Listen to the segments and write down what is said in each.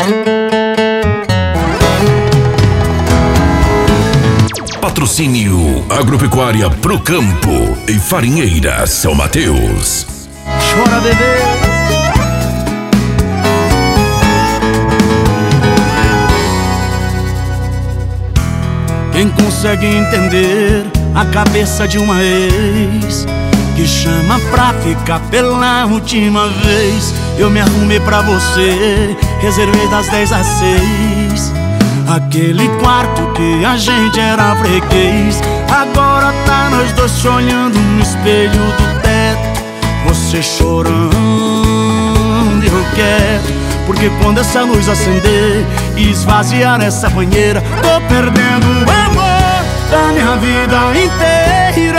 Patrocínio Agropecuária Pro Campo e Farinheira São Mateus. Chora, bebê. Quem consegue entender a cabeça de uma ex que chama pra ficar pela última vez? Eu me arrumei pra você, reservei das 10 às 6 aquele quarto que a gente era freguês. Agora tá nós dois se olhando no espelho do teto, você chorando e eu quero. Porque quando essa luz acender e esvaziar essa banheira, tô perdendo o amor da minha vida inteira.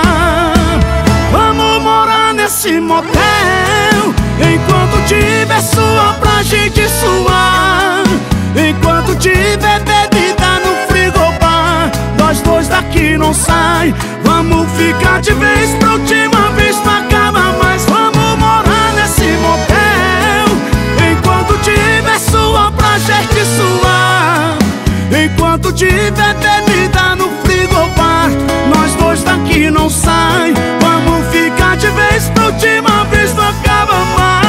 Vamos morar nesse motel, enquanto tiver suor pra gente suar, enquanto tiver bebida no frigobar, nós dois daqui não sai. Vamos ficar de vez pra última vez, não acaba mais. Vamos morar nesse motel, enquanto tiver suor pra gente suar, enquanto tiver bebida no frigobar, nós dois daqui não sai. Vamos ficar de vez pra última vez, não acaba mais.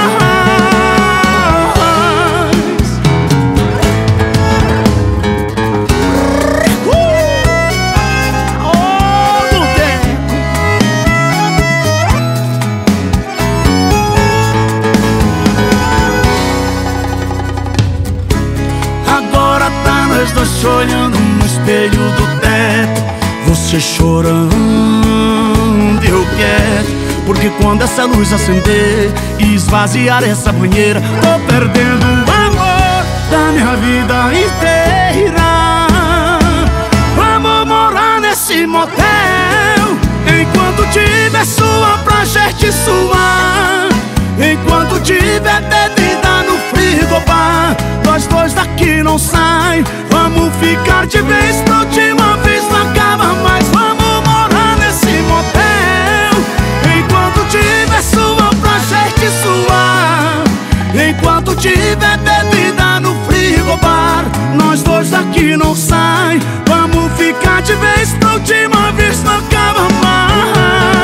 Agora tá nós dois olhando no espelho do teto, você chorando e eu quero. Porque quando essa luz acender e esvaziar essa banheira, tô perdendo o amor da minha vida inteira. Vamos morar nesse motel, enquanto tiver suor pra gente suar, enquanto tiver bebida no frigobar, nós dois daqui não sai. Vamos ficar de vez pra última vez, não acaba mais. Vamos morar nesse motel, enquanto tiver suor pra gente suar, enquanto tiver bebida no frigobar, nós dois daqui não sai. Vamos ficar de vez pra última vez, não acaba mais.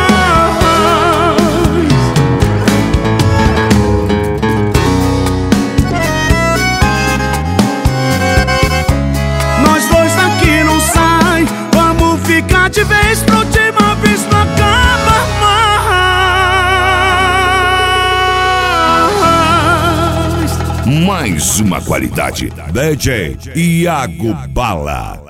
Nós dois daqui não sai. Vamos ficar de vez pra última vez, não acaba mais. Mais uma qualidade. DJ Iago Bala.